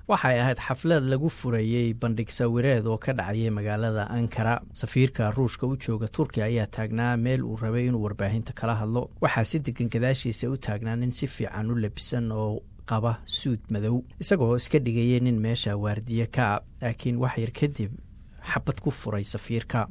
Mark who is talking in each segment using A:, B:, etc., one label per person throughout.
A: waxay ahayd xaflad lagu furayey bandhig sawireed oo ka dhacayay magaalada Ankara. safiirka Ruushka u jooga Turkiga ayaa taagnaa meel uu rabay inuu warbaahinta kala hadlo. waxaa si degan gadaashiisa u taagnaa nin si fiican u labisan oo qaba suud madow, isagoo iska dhigayay nin meesha waardiye ka, laakiin wax yar kadib xabad ku furay safiirka.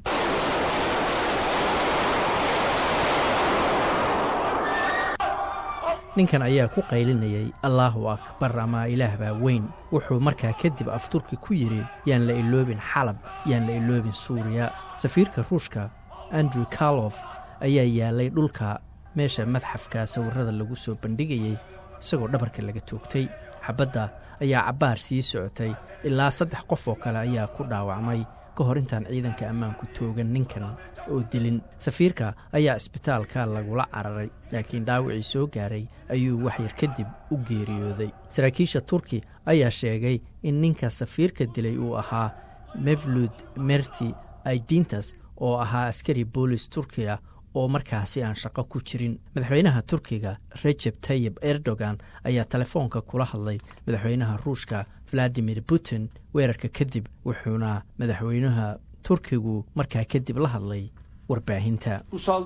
A: ninkan ayaa ku qaylinayay Allahu Akbar ama Ilaah baa weyn. wuxuu markaa kadib af Turki ku yiri yaan la iloobin Xalab, yaan la iloobin Suuriya. safiirka Ruushka Andrew Karlov ayaa yaalay dhulka meesha madxafka sawirada lagu soo bandhigayay, isagoo dhabarka laga toogtay. xabadda ayaa cabaar sii socotay ilaa 3 qof oo kale ayaa ku dhaawacmay ka hor intaan ciidanka ammaanku toogan ninkan oo dilin. safiirka ayaa isbitaalka lagula cararay, laakiin dhaawacii soo gaaray ayuu wax yar kadib u geeriyooday. saraakiisha Turki ayaa sheegay in ninka safiirka dilay uu ahaa Mevlut Merti Aydintas oo ahaa askari boolis Turkiya oo markaasi aan shaqo ku jirin. madaxweynaha Turkiga Recep Tayyip Erdogan ayaa telefoonka kula hadlay madaxweynaha Ruushka Vladimir Putin weerarka kadib, wuxuuna madaxweynaha Turkigu markaa kadib la hadlay warbaahinta.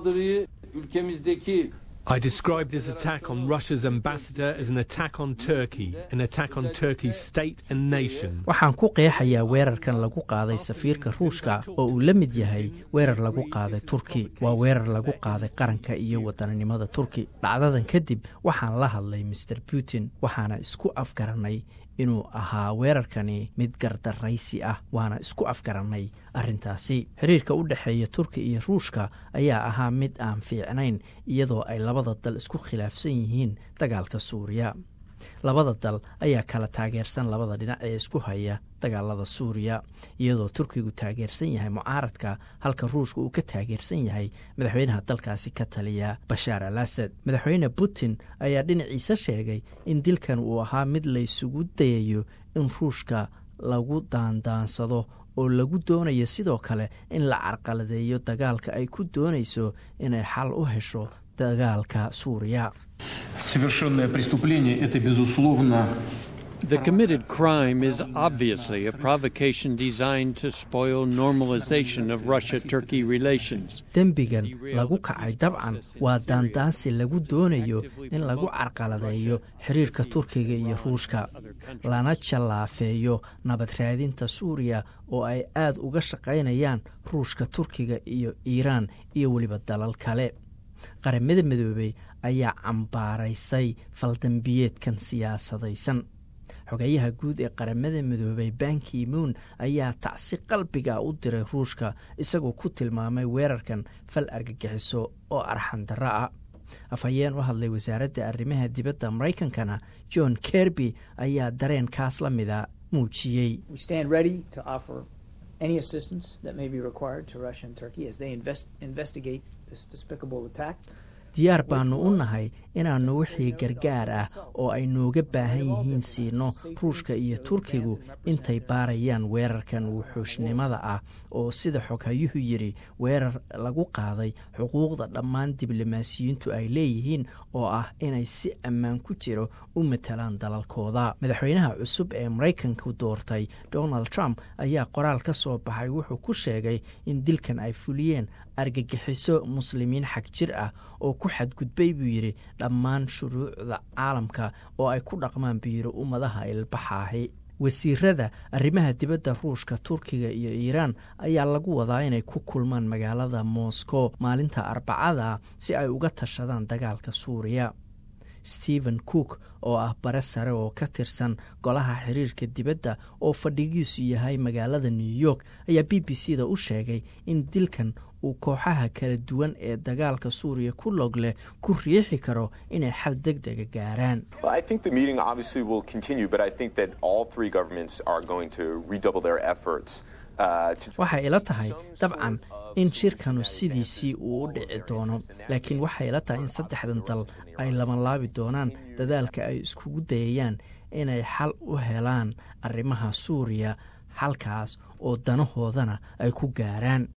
B: I describe this attack on Russia's ambassador as an attack on Turkey, an attack on Turkey's state and nation.
A: waxaan ku qeexayaa weerarkan lagu qaaday safiirka Ruushka oo uu la mid yahay weerar lagu qaaday Turki. waa weerar lagu qaaday qaranka iyo wadaninimada Turki. dhacdadan kadib waxaan la hadlay Mr. Putin, waxaana isku afgaranay inuu ahaa weerarkani mid gardaraysi ah, waana isku afgaranay arrintaasi. xiriirka u dhexeeya Turki iyo Ruushka ayaa ahaa mid aan fiicnayn, iyadoo ay labada dal isku khilaafsan yihiin dagaalka Suuriya. labada dal ayaa kala taageersan labada dhinac ee isku haya dagaalada Suuriya, iyadoo Turkigu taageersan yahay mucaaradka halka Ruushka uu ka taageersan yahay madaxweynaha dalkaasi ka taliya Bashar al-Assad. madaxweyne Putin ayaa dhinaciisa sheegay in dilkan uu ahaa mid la isugu dayayo in Ruushka lagu daandaansado oo lagu doonayo sidoo kale in la carqaladeeyo dagaalka ay ku doonayso inay xal u hesho dagaalka Suuriya.
C: The committed crime is obviously a provocation designed to spoil normalization of Russia-Turkey relations.
A: dembigan lagu kacay dabcan waa daandaansi lagu doonayo in lagu carqaladeeyo xiriirka Turkiga iyo Ruushka, lana jallaafeeyo nabad raadinta Suuriya oo ay aad uga shaqaynayaan Ruushka, Turkiga iyo Iiraan iyo weliba dalal kale. qaramada midoobay ayaa cambaaraysay faldambiyeedkan siyaasadaysan. xogayaha guud ee qaramada midoobay Ban Ki-moon ayaa tacsi qalbiga u diray Ruushka, isagoo ku tilmaamay weerarkan fal argagixiso oo arxan darro ah. afhayeen u hadlay wasaaradda arrimaha dibadda Mareykankana John Kirby ayaa dareenkaas la mida muujiyey.
D: Any assistance that may be required to Russia and Turkey as they investigate this despicable attack.
A: diyaar baanu u nahay inaannu wixii gargaar ah oo ay nooga baahan yihiin siino Ruushka iyo Turkigu intay baarayaan weerarkan wuxuushnimada ah oo sida xoghayuhu yiri weerar lagu qaaday xuquuqda dhammaan diblomaasiyiintu ay leeyihiin oo ah inay si ammaan ku jiro u matalaan dalalkooda. madaxweynaha cusub ee Mareykanku doortay Donald Trump ayaa qoraal ka soo baxay wuxuu ku sheegay in dilkan ay fuliyeen argagixiso muslimiin xag jir ah oo ku xadgudbay buu yiri dhammaan shuruucda caalamka oo ay ku dhaqmaan biiro ummadaha ilbaxaahi. wasiirada arrimaha dibadda Ruushka, Turkiga iyo Iiraan ayaa lagu wadaa inay ku kulmaan magaalada Moscow maalinta Arbacada si ay uga tashadaan dagaalka Suuriya. Stephen Cook oo ah bare sare oo ka tirsan golaha xiriirka dibadda oo fadhigiisu yahay magaalada New York ayaa BBC-da u sheegay in dilkan uu kooxaha kala duwan ee dagaalka Suuriya ku log leh ku riixi karo inay xal degdeg ah gaaraan.
E: Well, I think the meeting obviously will continue, but I think that all 3 governments are going to redouble their efforts.
A: waxay ila tahay dabcan in shirkanu sidiisii uu u dhici doono, laakiin waxay ila tahay in 3 dal ay labanlaabi doonaan dadaalka ay iskugu dayayaan inay xal u helaan arrimaha Suuriya, halkaas oo danahoodana ay ku gaaraan.